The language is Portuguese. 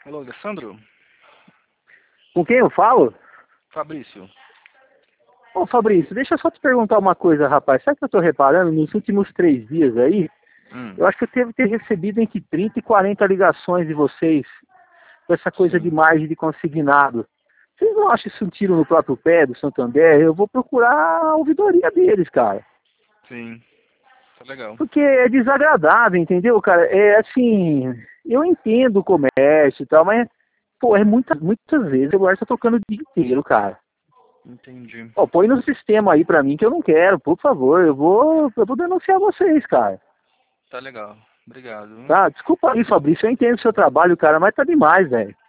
Alô, Alessandro? Com quem eu falo? Fabrício. Ô Fabrício, deixa eu só te perguntar uma coisa, rapaz. Sabe o que eu tô reparando? Nos últimos 3 dias aí, eu acho que eu devo ter recebido entre 30 e 40 ligações de vocês com essa coisa Sim. de margem de consignado. Vocês não acham isso um tiro no próprio pé do Santander? Eu vou procurar a ouvidoria deles, cara. Sim. Tá legal. Porque é desagradável, entendeu, cara? É assim, eu entendo o comércio e tal, mas, pô, muitas vezes o celular tá tocando o dia inteiro, cara. Entendi. Ó, põe no sistema aí pra mim que eu não quero, por favor. Eu vou denunciar vocês, cara. Tá legal. Obrigado. Tá? Desculpa aí, Fabrício, eu entendo o seu trabalho, cara, mas tá demais, velho.